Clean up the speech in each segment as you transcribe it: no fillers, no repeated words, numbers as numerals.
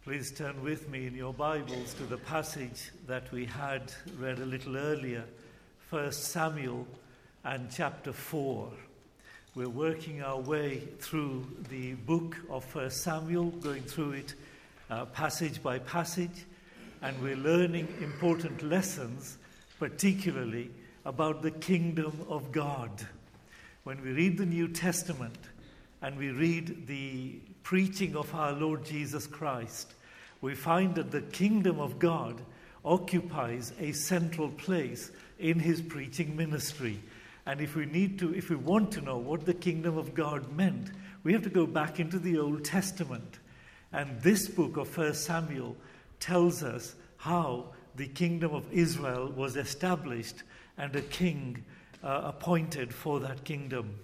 Please turn with me in your Bibles to the passage that we had read a little earlier, 1 Samuel and chapter 4. We're working our way through the book of 1 Samuel, going through it passage by passage, and we're learning important lessons, particularly about the kingdom of God. When we read the New Testament and we read the preaching of our Lord Jesus Christ, we find that the kingdom of God occupies a central place in his preaching ministry. And if we want to know what the kingdom of God meant, we have to go back into the Old Testament. And this book of 1 Samuel tells us how the kingdom of Israel was established and a king appointed for that kingdom.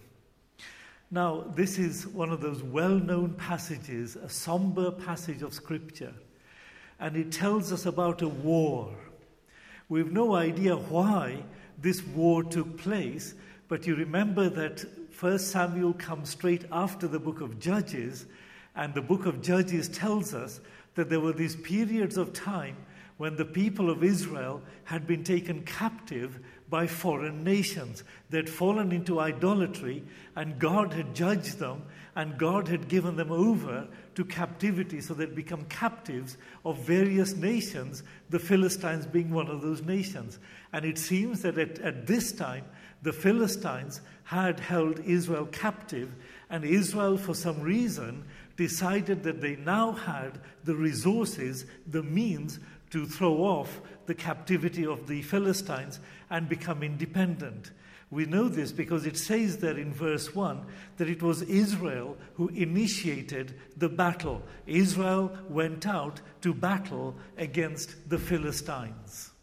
Now, this is one of those well-known passages, a somber passage of Scripture, and it tells us about a war. We have no idea why this war took place, but you remember that 1 Samuel comes straight after the book of Judges, and the book of Judges tells us that there were these periods of time when the people of Israel had been taken captive by foreign nations. They had fallen into idolatry, and God had judged them, and God had given them over to captivity, so they'd become captives of various nations, the Philistines being one of those nations. And it seems that at this time, the Philistines had held Israel captive, and Israel, for some reason, decided that they now had the resources, the means to throw off the captivity of the Philistines and become independent. We know this because it says there in verse 1 that it was Israel who initiated the battle. Israel went out to battle against the Philistines.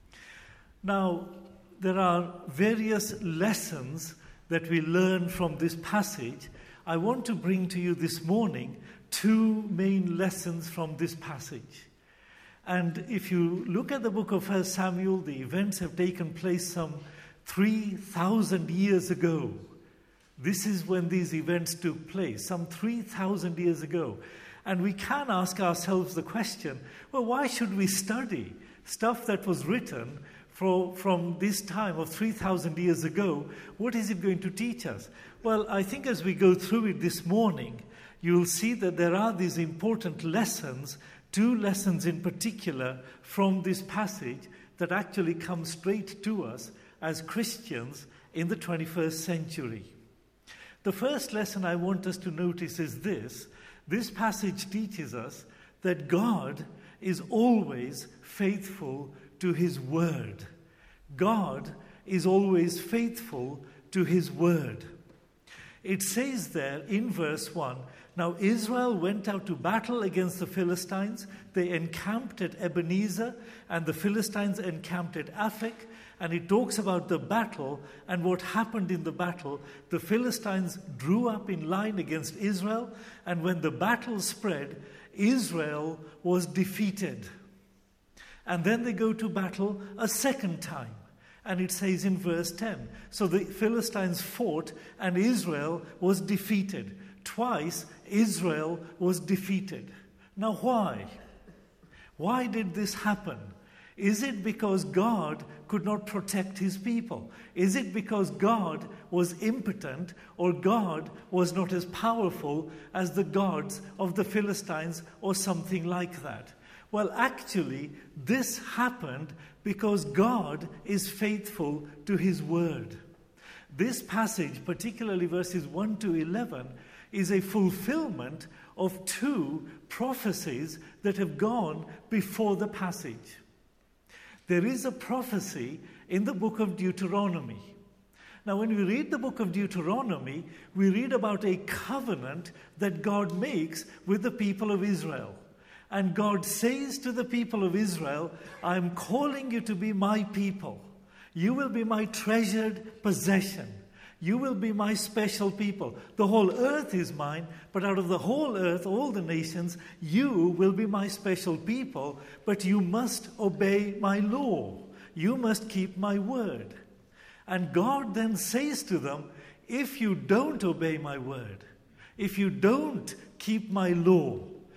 Now, there are various lessons that we learn from this passage. I want to bring to you this morning two main lessons from this passage. And if you look at the book of 1 Samuel, the events have taken place some 3,000 years ago. This is when these events took place, some 3,000 years ago. And we can ask ourselves the question, well, why should we study stuff that was written from this time of 3,000 years ago? What is it going to teach us? Well, I think as we go through it this morning, you'll see that there are these important lessons, two lessons in particular from this passage that actually come straight to us as Christians in the 21st century. The first lesson I want us to notice is this. This passage teaches us that God is always faithful to his word. God is always faithful to his word. It says there in verse 1, now Israel went out to battle against the Philistines. They encamped at Ebenezer, and the Philistines encamped at Aphek. And it talks about the battle and what happened in the battle. The Philistines drew up in line against Israel, and when the battle spread, Israel was defeated. And then they go to battle a second time. And it says in verse 10, so the Philistines fought and Israel was defeated. Twice Israel was defeated. Now why? Why did this happen? Is it because God could not protect his people? Is it because God was impotent, or God was not as powerful as the gods of the Philistines, or something like that? Well, actually, this happened because God is faithful to his word. This passage, particularly verses 1 to 11, is a fulfillment of two prophecies that have gone before the passage. There is a prophecy in the book of Deuteronomy. Now, when we read the book of Deuteronomy, we read about a covenant that God makes with the people of Israel. And God says to the people of Israel, I am calling you to be my people. You will be my treasured possession. You will be my special people. The whole earth is mine, but out of the whole earth, all the nations, you will be my special people, but you must obey my law. You must keep my word. And God then says to them, if you don't obey my word, if you don't keep my law,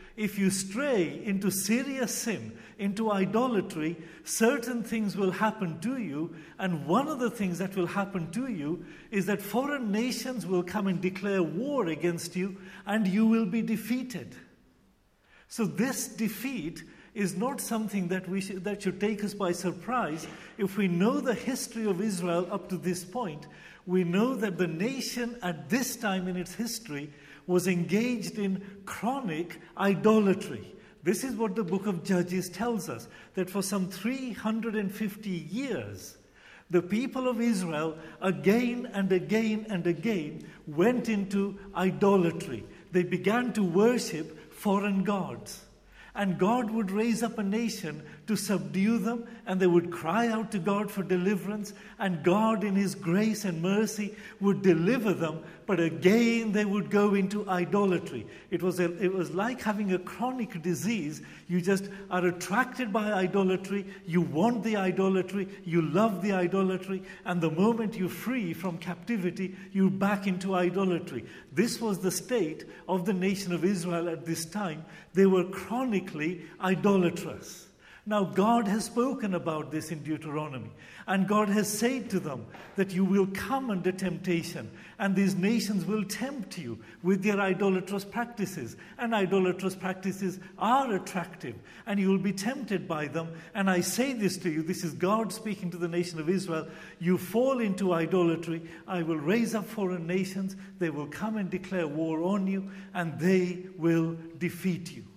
if you stray into serious sin, into idolatry, certain things will happen to you. And one of the things that will happen to you is that foreign nations will come and declare war against you, and you will be defeated. So this defeat is not something that should take us by surprise. If we know the history of Israel up to this point, we know that the nation at this time in its history was engaged in chronic idolatry. This is what the book of Judges tells us, that for some 350 years, the people of Israel again and again and again went into idolatry. They began to worship foreign gods. And God would raise up a nation to subdue them, and they would cry out to God for deliverance, and God in His grace and mercy would deliver them, but again they would go into idolatry. It was like having a chronic disease. You just are attracted by idolatry, you want the idolatry, you love the idolatry, and the moment you're free from captivity, you're back into idolatry. This was the state of the nation of Israel at this time. They were chronically idolatrous. Now God has spoken about this in Deuteronomy, and God has said to them that you will come under temptation, and these nations will tempt you with their idolatrous practices, and idolatrous practices are attractive, and you will be tempted by them. And I say this to you, this is God speaking to the nation of Israel: you fall into idolatry, I will raise up foreign nations, they will come and declare war on you, and they will defeat you.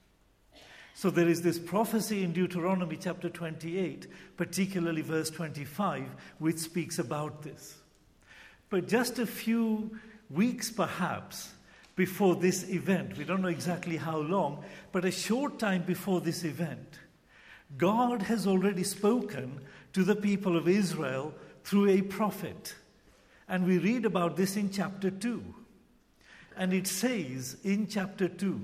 So there is this prophecy in Deuteronomy chapter 28, particularly verse 25, which speaks about this. But just a few weeks perhaps before this event, we don't know exactly how long, but a short time before this event, God has already spoken to the people of Israel through a prophet. And we read about this in chapter 2. And it says in chapter 2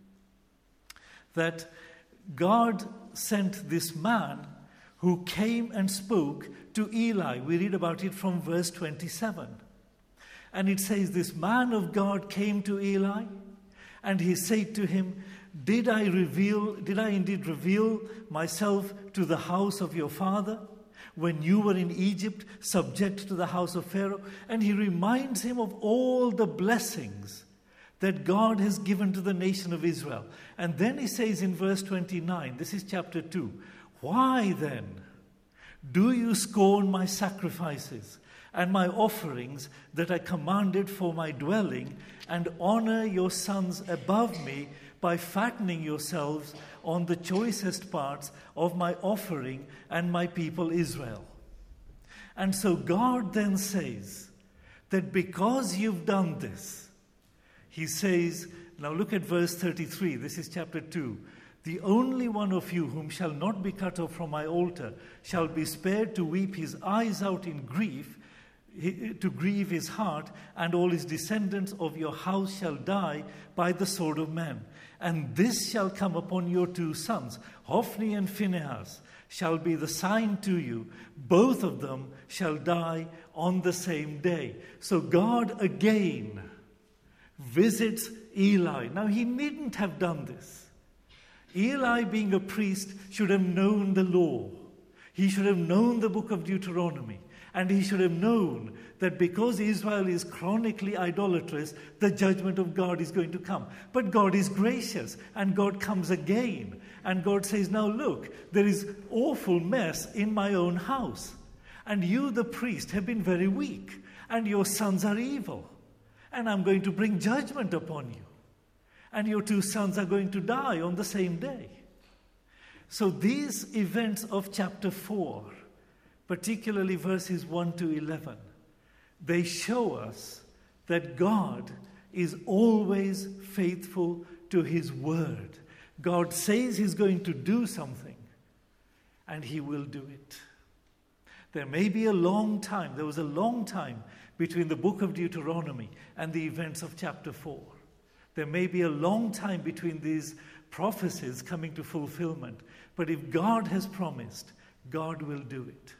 that God sent this man who came and spoke to Eli. We read about it from verse 27. And it says, this man of God came to Eli, and he said to him, Did I indeed reveal myself to the house of your father when you were in Egypt, subject to the house of Pharaoh? And he reminds him of all the blessings that God has given to the nation of Israel. And then he says in verse 29, this is chapter 2, Why then do you scorn my sacrifices and my offerings that I commanded for my dwelling, and honor your sons above me by fattening yourselves on the choicest parts of my offering and my people Israel? And so God then says that because you've done this, He says, now look at verse 33, this is chapter 2. The only one of you whom shall not be cut off from my altar shall be spared to weep his eyes out in grief, to grieve his heart, and all his descendants of your house shall die by the sword of man. And this shall come upon your two sons, Hophni and Phinehas, shall be the sign to you. Both of them shall die on the same day. So God again visits Eli. Now, he needn't have done this. Eli, being a priest, should have known the law. He should have known the book of Deuteronomy. And he should have known that because Israel is chronically idolatrous, the judgment of God is going to come. But God is gracious, and God comes again. And God says, now look, there is awful mess in my own house. And you, the priest, have been very weak, and your sons are evil. And I'm going to bring judgment upon you. And your two sons are going to die on the same day. So these events of chapter 4, particularly verses 1 to 11, they show us that God is always faithful to His word. God says He's going to do something, and He will do it. There may be a long time, there was a long time between the book of Deuteronomy and the events of chapter 4. There may be a long time between these prophecies coming to fulfillment. But if God has promised, God will do it.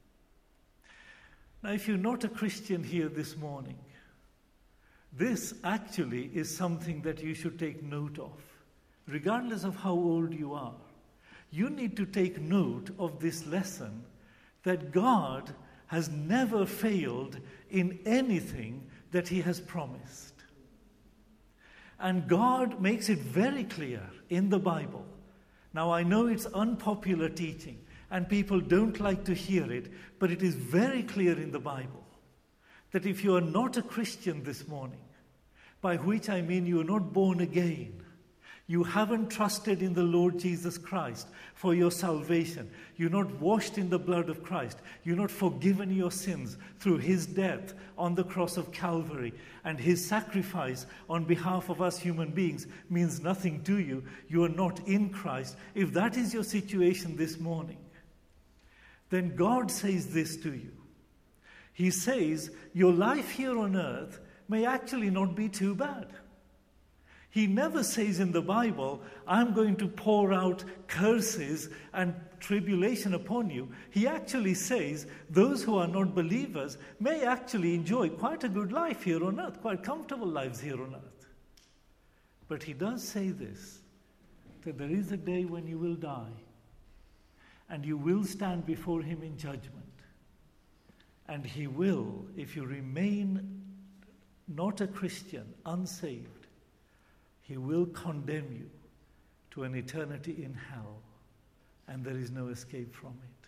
Now, if you're not a Christian here this morning, this actually is something that you should take note of. regardless of how old you are, you need to take note of this lesson that God has never failed in anything that he has promised. And God makes it very clear in the Bible. Now, I know it's unpopular teaching and people don't like to hear it, but it is very clear in the Bible that if you are not a Christian this morning, by which I mean you are not born again, you haven't trusted in the Lord Jesus Christ for your salvation, you're not washed in the blood of Christ, you're not forgiven your sins through his death on the cross of Calvary, and his sacrifice on behalf of us human beings means nothing to you, you are not in Christ. If that is your situation this morning, then God says this to you. He says, your life here on earth may actually not be too bad. He never says in the Bible, I'm going to pour out curses and tribulation upon you. He actually says those who are not believers may actually enjoy quite a good life here on earth, quite comfortable lives here on earth. But he does say this, that there is a day when you will die and you will stand before him in judgment. And he will, if you remain not a Christian, unsaved, he will condemn you to an eternity in hell, and there is no escape from it.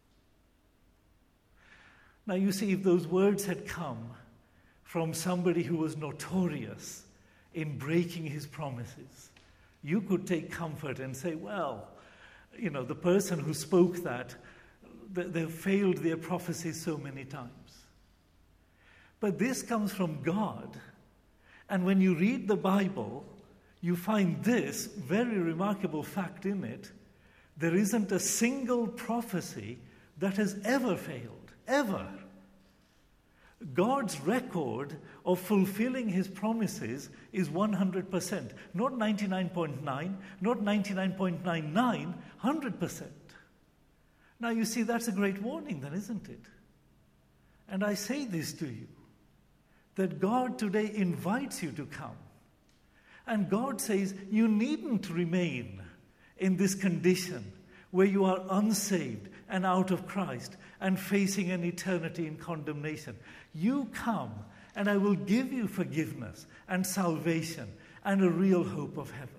Now you see, if those words had come from somebody who was notorious in breaking his promises, you could take comfort and say, well, the person who spoke that, they've failed their prophecies so many times. But this comes from God, and when you read the Bible, you find this very remarkable fact in it. There isn't a single prophecy that has ever failed, ever. God's record of fulfilling his promises is 100%, not 99.9, not 99.99, 100%. Now you see, that's a great warning then, isn't it? And I say this to you, that God today invites you to come. And God says, you needn't remain in this condition where you are unsaved and out of Christ and facing an eternity in condemnation. You come, and I will give you forgiveness and salvation and a real hope of heaven.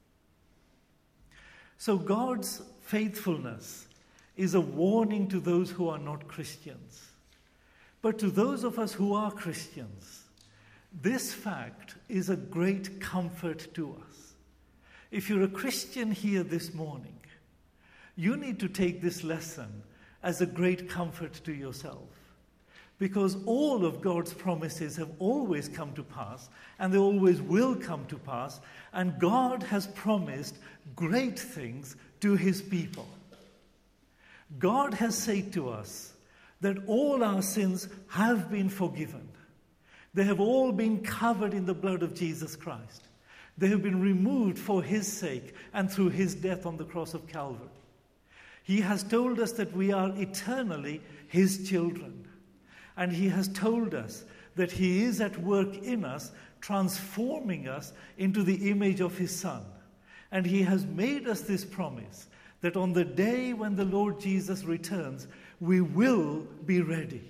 So God's faithfulness is a warning to those who are not Christians. But to those of us who are Christians, this fact is a great comfort to us. If you're a Christian here this morning, you need to take this lesson as a great comfort to yourself. Because all of God's promises have always come to pass, and they always will come to pass, and God has promised great things to his people. God has said to us that all our sins have been forgiven. They have all been covered in the blood of Jesus Christ. They have been removed for his sake and through his death on the cross of Calvary. He has told us that we are eternally his children. And he has told us that he is at work in us, transforming us into the image of his Son. And he has made us this promise that on the day when the Lord Jesus returns, we will be ready.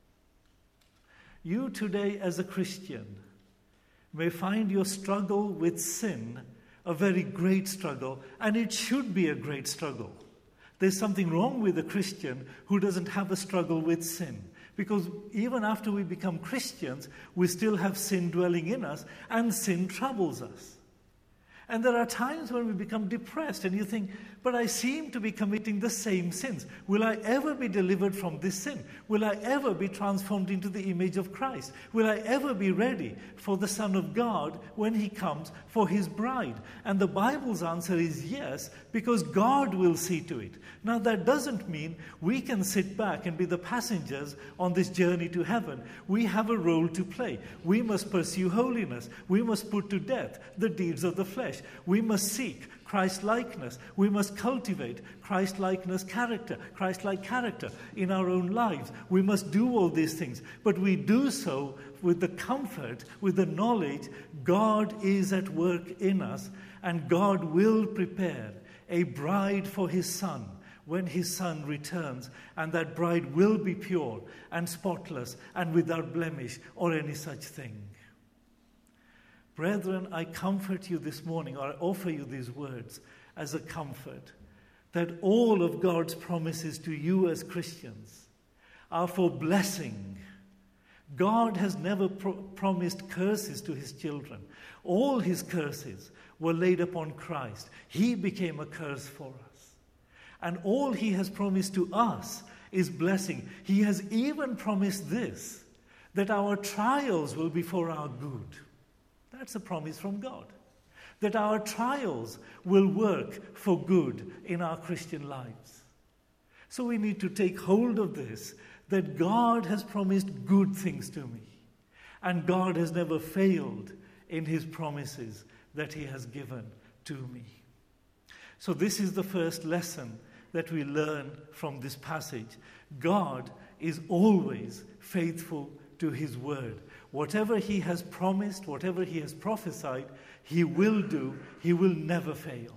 You today, as a Christian, may find your struggle with sin a very great struggle, and it should be a great struggle. There's something wrong with a Christian who doesn't have a struggle with sin, because even after we become Christians, we still have sin dwelling in us, and sin troubles us. And there are times when we become depressed and you think, but I seem to be committing the same sins. Will I ever be delivered from this sin? Will I ever be transformed into the image of Christ? Will I ever be ready for the Son of God when he comes for his bride? And the Bible's answer is yes, because God will see to it. Now that doesn't mean we can sit back and be the passengers on this journey to heaven. We have a role to play. We must pursue holiness. We must put to death the deeds of the flesh. We must seek Christ-likeness. We must cultivate Christ-likeness character, Christ-like character in our own lives. We must do all these things, but we do so with the comfort, with the knowledge God is at work in us, and God will prepare a bride for his Son when his Son returns, and that bride will be pure and spotless and without blemish or any such thing. Brethren, I comfort you this morning, or I offer you these words as a comfort, that all of God's promises to you as Christians are for blessing. God has never promised curses to his children. All his curses were laid upon Christ. He became a curse for us. And all he has promised to us is blessing. He has even promised this, that our trials will be for our good. That's a promise from God. That our trials will work for good in our Christian lives. So we need to take hold of this, that God has promised good things to me. And God has never failed in his promises that he has given to me. So this is the first lesson that we learn from this passage. God is always faithful to his word. Whatever he has promised, whatever he has prophesied, he will do. He will never fail.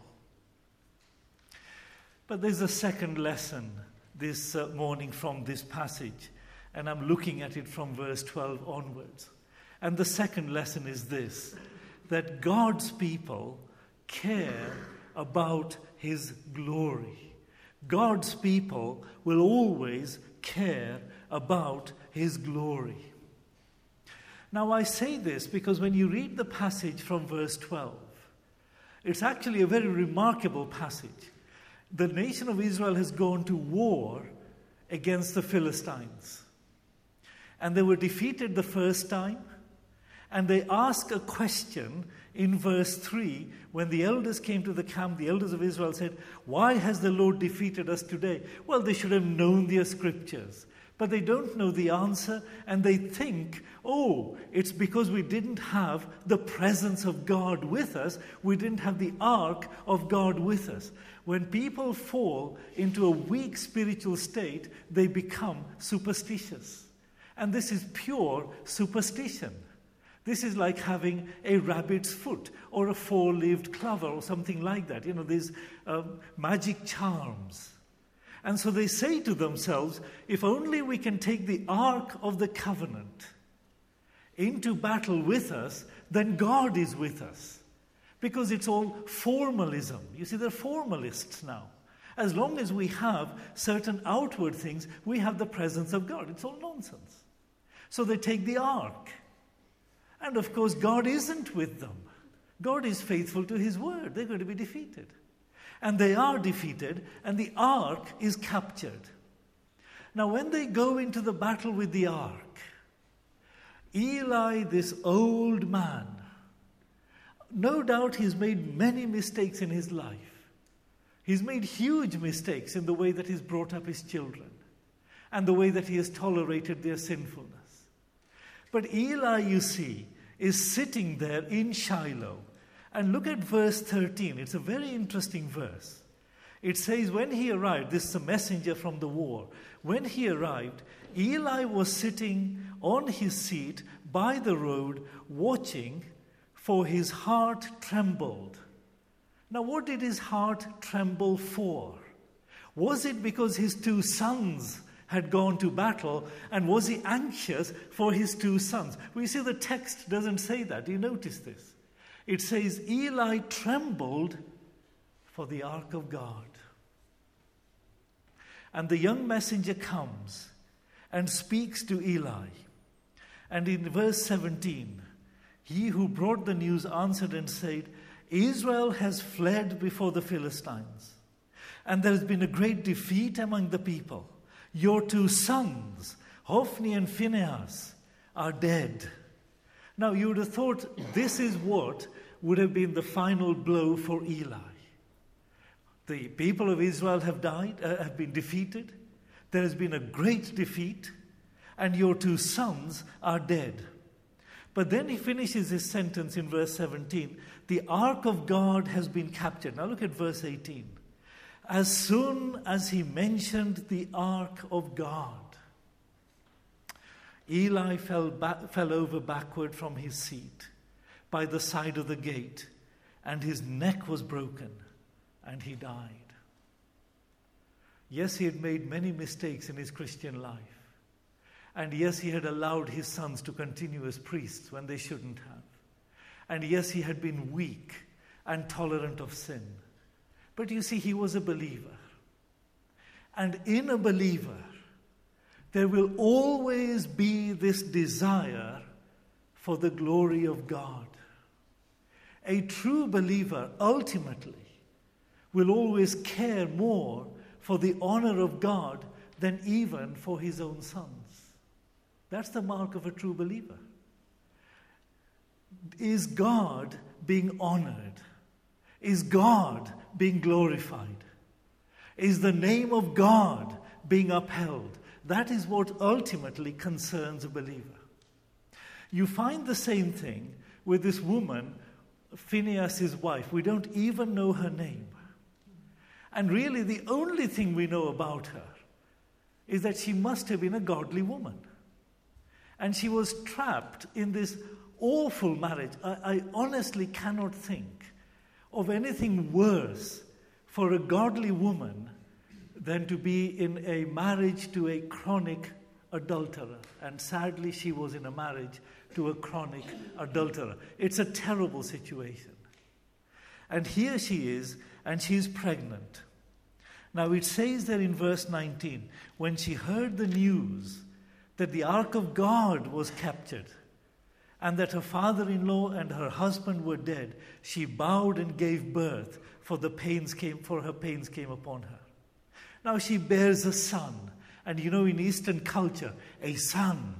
But there's a second lesson this morning from this passage, and I'm looking at it from verse 12 onwards. And the second lesson is this, that God's people care about his glory. God's people will always care about his glory. Now I say this because when you read the passage from verse 12, it's actually a very remarkable passage. The nation of Israel has gone to war against the Philistines. And they were defeated the first time. And they ask a question in verse 3, when the elders came to the camp, the elders of Israel said, "Why has the Lord defeated us today?" Well, they should have known their scriptures. But they don't know the answer, and they think, it's because we didn't have the presence of God with us. We didn't have the ark of God with us. When people fall into a weak spiritual state, they become superstitious. And this is pure superstition. This is like having a rabbit's foot or a four-leaved clover or something like that. These magic charms. And so they say to themselves, if only we can take the Ark of the Covenant into battle with us, then God is with us. Because it's all formalism. You see, they're formalists now. As long as we have certain outward things, we have the presence of God. It's all nonsense. So they take the Ark. And of course, God isn't with them. God is faithful to his word. They're going to be defeated. And they are defeated, and the ark is captured. Now, when they go into the battle with the ark, Eli, this old man, no doubt he's made many mistakes in his life. He's made huge mistakes in the way that he's brought up his children and the way that he has tolerated their sinfulness. But Eli, you see, is sitting there in Shiloh. And look at verse 13. It's a very interesting verse. It says, when he arrived, this is a messenger from the war. When he arrived, Eli was sitting on his seat by the road, watching, for his heart trembled. Now, what did his heart tremble for? Was it because his two sons had gone to battle, and was he anxious for his two sons? We see the text doesn't say that. Do you notice this? It says, Eli trembled for the ark of God. And the young messenger comes and speaks to Eli. And in verse 17, he who brought the news answered and said, Israel has fled before the Philistines, and there has been a great defeat among the people. Your two sons, Hophni and Phinehas, are dead. Now, you would have thought this is what would have been the final blow for Eli. The people of Israel have been defeated. There has been a great defeat, and your two sons are dead. But then he finishes his sentence in verse 17. The ark of God has been captured. Now look at verse 18. As soon as he mentioned the ark of God, Eli fell over backward from his seat by the side of the gate, and his neck was broken, and he died. Yes, he had made many mistakes in his Christian life. And yes, he had allowed his sons to continue as priests when they shouldn't have. And yes, he had been weak and tolerant of sin. But you see, he was a believer. And in a believer, there will always be this desire for the glory of God. A true believer ultimately will always care more for the honor of God than even for his own sons. That's the mark of a true believer. Is God being honored? Is God being glorified? Is the name of God being upheld? That is what ultimately concerns a believer. You find the same thing with this woman, Phinehas' wife. We don't even know her name. And really the only thing we know about her is that she must have been a godly woman. And she was trapped in this awful marriage. I honestly cannot think of anything worse for a godly woman than to be in a marriage to a chronic adulterer. And sadly, she was in a marriage to a chronic adulterer. It's a terrible situation. And here she is, and she's pregnant. Now it says there in verse 19, when she heard the news that the ark of God was captured, and that her father-in-law and her husband were dead, she bowed and gave birth, for her pains came upon her. Now she bears a son, and you know in Eastern culture, a son.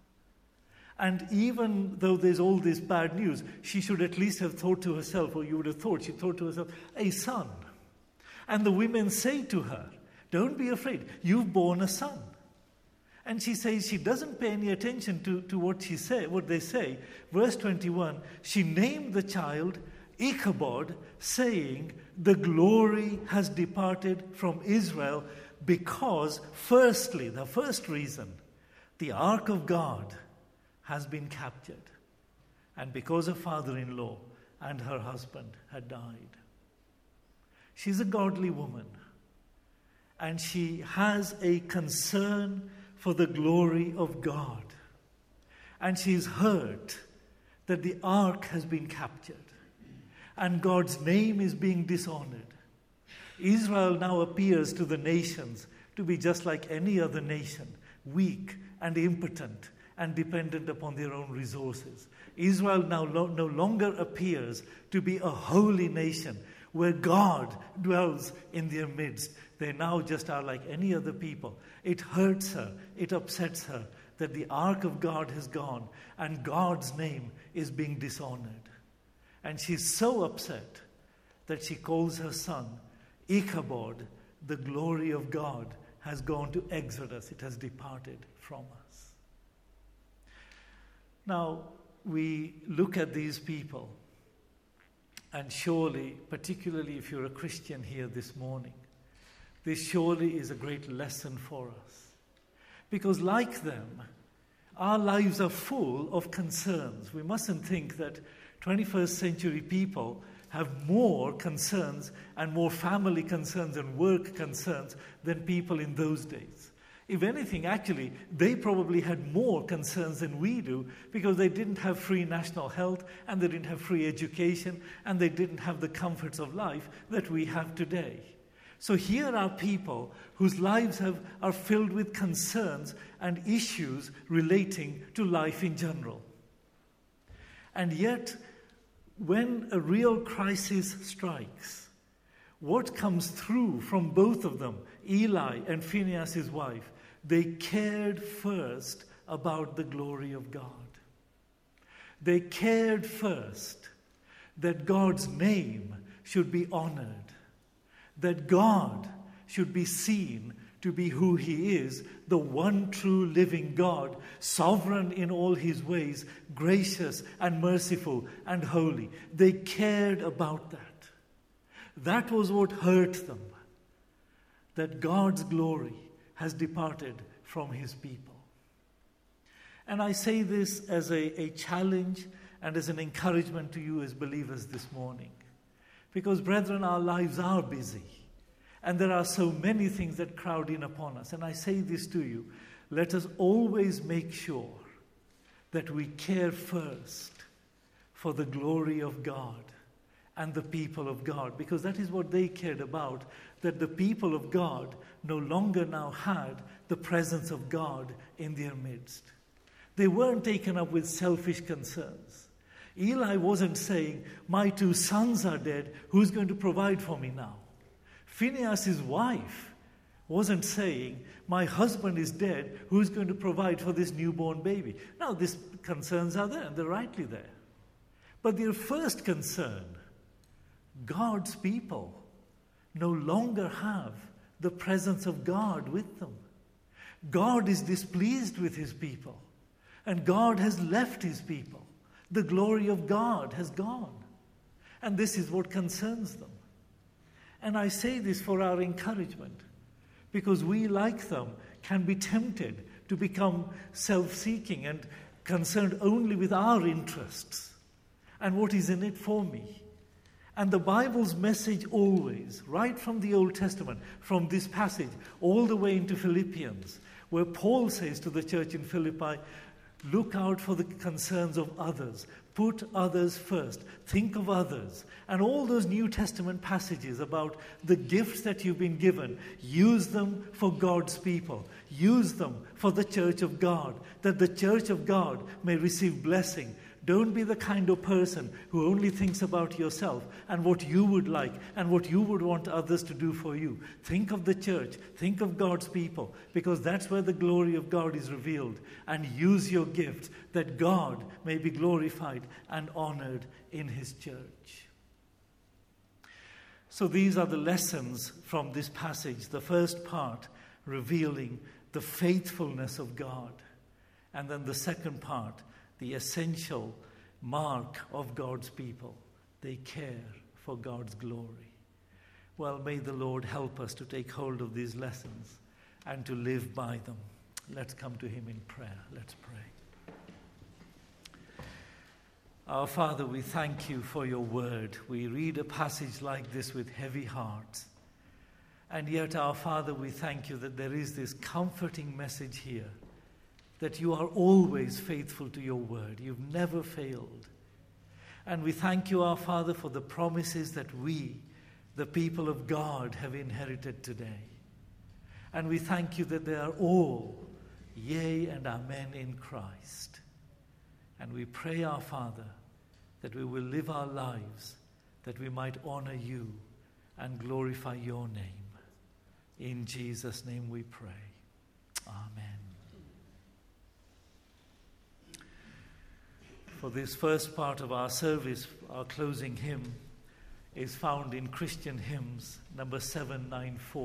And even though there's all this bad news, she should at least have thought to herself, or you would have thought, she thought to herself, a son. And the women say to her, don't be afraid, you've borne a son. And she says she doesn't pay any attention to what they say. Verse 21, she named the child Ichabod, saying, the glory has departed from Israel because, firstly, the first reason, the ark of God has been captured. And because her father-in-law and her husband had died. She's a godly woman. And she has a concern for the glory of God. And she's heard that the ark has been captured. And God's name is being dishonored. Israel now appears to the nations to be just like any other nation, weak and impotent and dependent upon their own resources. Israel now no longer appears to be a holy nation where God dwells in their midst. They now just are like any other people. It hurts her, it upsets her that the ark of God has gone and God's name is being dishonored. And she's so upset that she calls her son Ichabod, the glory of God has gone to Exodus. It has departed from us. Now, we look at these people, and surely, particularly if you're a Christian here this morning, this surely is a great lesson for us. Because like them, our lives are full of concerns. We mustn't think that 21st century people have more concerns and more family concerns and work concerns than people in those days. If anything, actually, they probably had more concerns than we do because they didn't have free national health and they didn't have free education and they didn't have the comforts of life that we have today. So here are people whose lives are filled with concerns and issues relating to life in general. And yet, when a real crisis strikes, what comes through from both of them, Eli and Phinehas' wife, they cared first about the glory of God. They cared first that God's name should be honored, that God should be seen to be who He is, the one true living God, sovereign in all His ways, gracious and merciful and holy. They cared about that. That was what hurt them, that God's glory has departed from His people. And I say this as a challenge and as an encouragement to you as believers this morning. Because, brethren, our lives are busy. And there are so many things that crowd in upon us. And I say this to you, let us always make sure that we care first for the glory of God and the people of God, because that is what they cared about, that the people of God no longer now had the presence of God in their midst. They weren't taken up with selfish concerns. Eli wasn't saying, my 2 sons are dead, who's going to provide for me now? Phinehas' wife wasn't saying, my husband is dead, who's going to provide for this newborn baby? Now, these concerns are there, and they're rightly there. But their first concern, God's people no longer have the presence of God with them. God is displeased with his people, and God has left his people. The glory of God has gone. And this is what concerns them. And I say this for our encouragement, because we, like them, can be tempted to become self-seeking and concerned only with our interests and what is in it for me. And the Bible's message always, right from the Old Testament, from this passage all the way into Philippians, where Paul says to the church in Philippi, look out for the concerns of others. Put others first. Think of others. And all those New Testament passages about the gifts that you've been given, use them for God's people. Use them for the church of God, that the church of God may receive blessing. Don't be the kind of person who only thinks about yourself and what you would like and what you would want others to do for you. Think of the church. Think of God's people, because that's where the glory of God is revealed. And use your gift that God may be glorified and honored in his church. So these are the lessons from this passage. The first part, revealing the faithfulness of God. And then the second part, the essential mark of God's people. They care for God's glory. Well, may the Lord help us to take hold of these lessons and to live by them. Let's come to him in prayer. Let's pray. Our Father, we thank you for your word. We read a passage like this with heavy hearts. And yet, our Father, we thank you that there is this comforting message here, that you are always faithful to your word. You've never failed. And we thank you, our Father, for the promises that we, the people of God, have inherited today. And we thank you that they are all yea and amen in Christ. And we pray, our Father, that we will live our lives, that we might honor you and glorify your name. In Jesus' name we pray. Amen. For this first part of our service, our closing hymn is found in Christian Hymns, number 794.